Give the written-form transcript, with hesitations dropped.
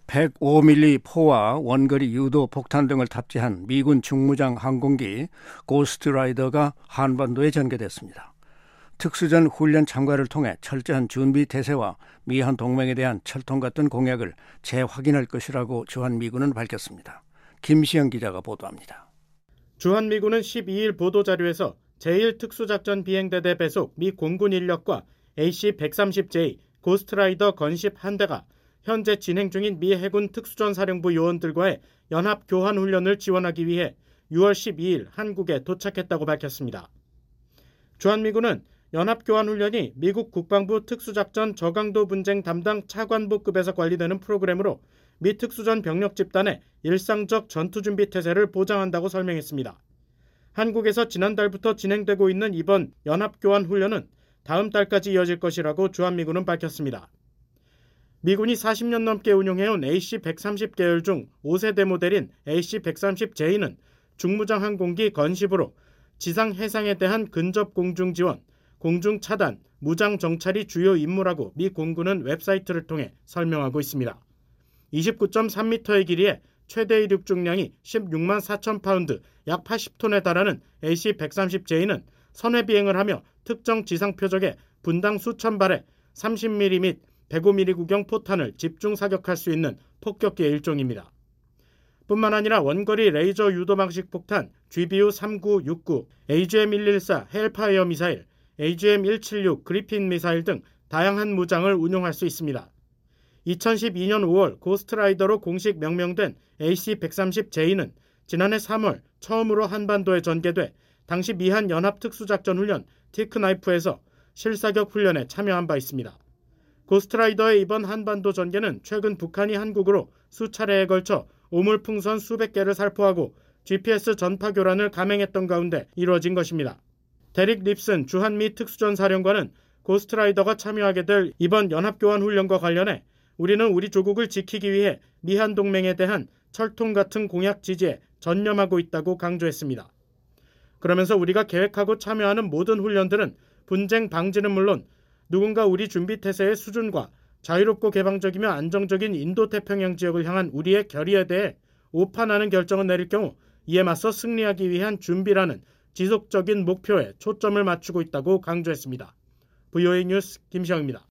105mm 포와 원거리 유도 폭탄 등을 탑재한 미군 중무장 항공기 고스트라이더가 한반도에 전개됐습니다. 특수전 훈련 참가를 통해 철저한 준비 태세와 미한 동맹에 대한 철통 같은 공약을 재확인할 것이라고 주한미군은 밝혔습니다. 김시영 기자가 보도합니다. 주한미군은 12일 보도자료에서 제1특수작전 비행대대 배속 미 공군 인력과 AC-130J 고스트라이더 건십 한 대가 현재 진행 중인 미 해군 특수전사령부 요원들과의 연합교환훈련을 지원하기 위해 6월 12일 한국에 도착했다고 밝혔습니다. 주한미군은 연합교환훈련이 미국 국방부 특수작전 저강도 분쟁 담당 차관보급에서 관리되는 프로그램으로 미 특수전 병력 집단의 일상적 전투준비 태세를 보장한다고 설명했습니다. 한국에서 지난달부터 진행되고 있는 이번 연합교환훈련은 다음 달까지 이어질 것이라고 주한미군은 밝혔습니다. 미군이 40년 넘게 운용해온 AC-130 계열 중 5세대 모델인 AC-130J는 중무장 항공기 건십으로 지상 해상에 대한 근접 공중 지원, 공중 차단, 무장 정찰이 주요 임무라고 미 공군은 웹사이트를 통해 설명하고 있습니다. 29.3m의 길이에 최대 이륙 중량이 16만 4천 파운드, 약 80톤에 달하는 AC-130J는 선회 비행을 하며 특정 지상 표적에 분당 수천 발의 30mm 및 105mm 구경 포탄을 집중 사격할 수 있는 폭격기의 일종입니다. 뿐만 아니라 원거리 레이저 유도 방식 폭탄 GBU-3969, AGM-114 헬파이어 미사일, AGM-176 그리핀 미사일 등 다양한 무장을 운용할 수 있습니다. 2012년 5월 고스트라이더로 공식 명명된 AC-130J는 지난해 3월 처음으로 한반도에 전개돼 당시 미한 연합특수작전훈련 티크나이프에서 실사격 훈련에 참여한 바 있습니다. 고스트라이더의 이번 한반도 전개는 최근 북한이 한국으로 수차례에 걸쳐 오물풍선 수백 개를 살포하고 GPS 전파 교란을 감행했던 가운데 이루어진 것입니다. 데릭 립슨 주한미 특수전사령관은 고스트라이더가 참여하게 될 이번 연합교환훈련과 관련해 우리는 우리 조국을 지키기 위해 미한 동맹에 대한 철통 같은 공약 지지에 전념하고 있다고 강조했습니다. 그러면서 우리가 계획하고 참여하는 모든 훈련들은 분쟁 방지는 물론 누군가 우리 준비 태세의 수준과 자유롭고 개방적이며 안정적인 인도태평양 지역을 향한 우리의 결의에 대해 오판하는 결정을 내릴 경우 이에 맞서 승리하기 위한 준비라는 지속적인 목표에 초점을 맞추고 있다고 강조했습니다. VOA 뉴스 김시영입니다.